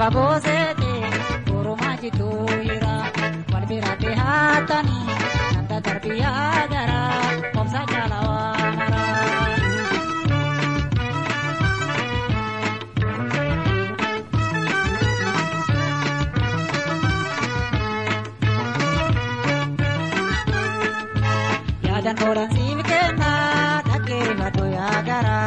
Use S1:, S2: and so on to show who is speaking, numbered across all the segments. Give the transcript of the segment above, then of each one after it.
S1: babosete urumaji tuira walbirate hatani nanda tarbiya gara komsa jalawa mara yadan orang silkena take batu ya gara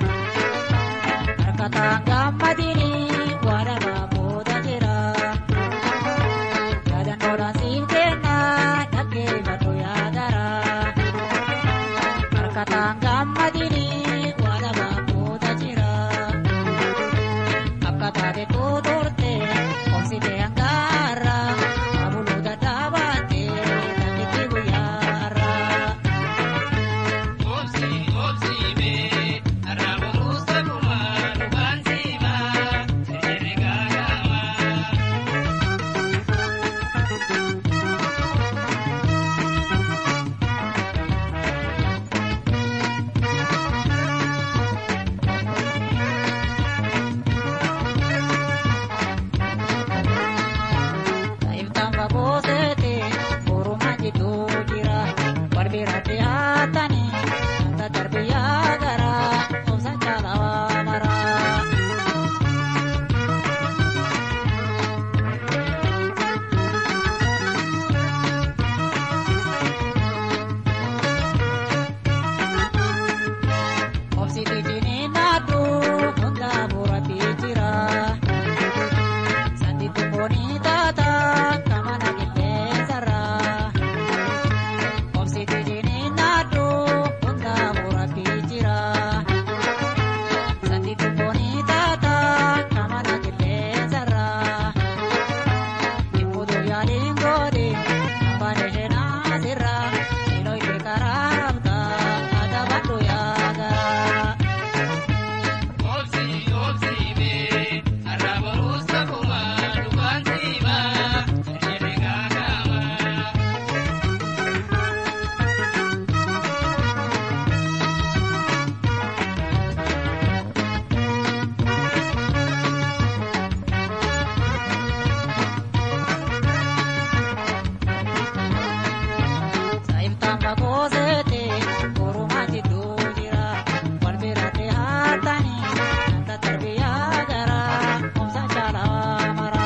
S1: kata gamadini wara boda jira yadan orang silkena take batu ya gara kata gamadini wara boda jira akata de tudurte konsite angara abulu dadawate take buyara opsi be arabo rusakuma rubansiba seregagama Saim tamba bosete urumaji tujira berbirate hatani nanda tarbiya gara komsa jalawa mara opsi tijini nadu hunda burati jira sandi tuponi tata kamana kitte sara opsi tijini nadu hunda burati jira sandi tuponi tata kamana kitte sara ipudu yalingode ambane jena sirra siloi te karabta ada batu ya gara opsi be arabo rusakuma rubansiba seregagama Saim tamba bosete urumaji tujira walbirate hatani nanda tarbiya gara komsa jalawa mara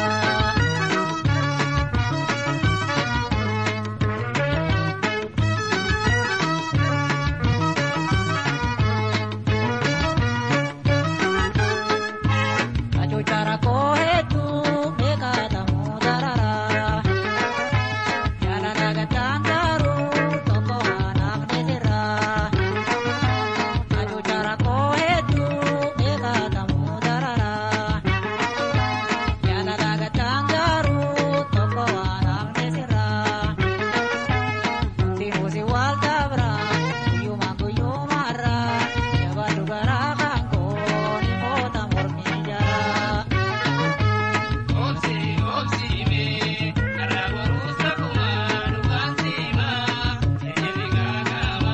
S1: Ajo cara kohetu beka tamu darara Jala naga tangaru toko anak desera Ajo cara kohetu beka tamu darara Jala naga tangaru toko anak desera Timusi wal tabra yuma yumara Jaba dugara kanko ni mota murmijara opsi be arabo rusakuma rubansiba seregagama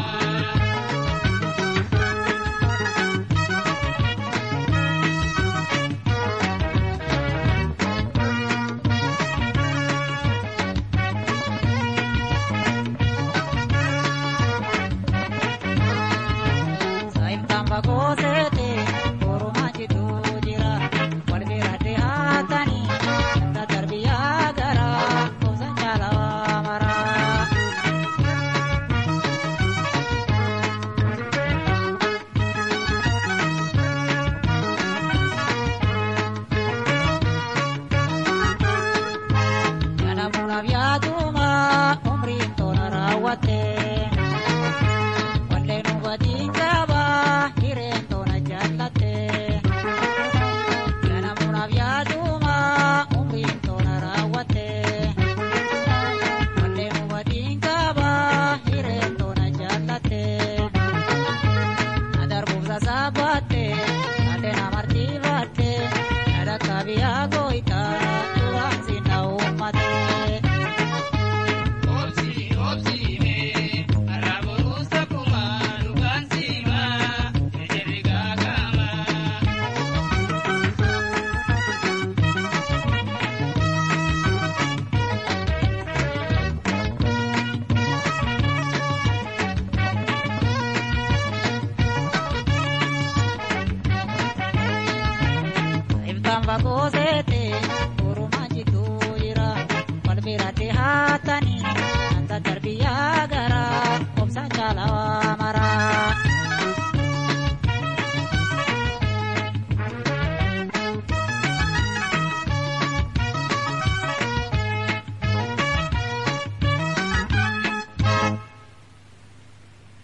S1: Saim tamba bosete urumaji tujira walbirate hatani nanda tarbiya gara komsa jalawa mara yana munavyatuma umrin tonarawate walle nubatingaba hiren tona jallate yana munavyatuma umrin tonarawate walle nubatingaba hiren tona jallate adar bubsa sabat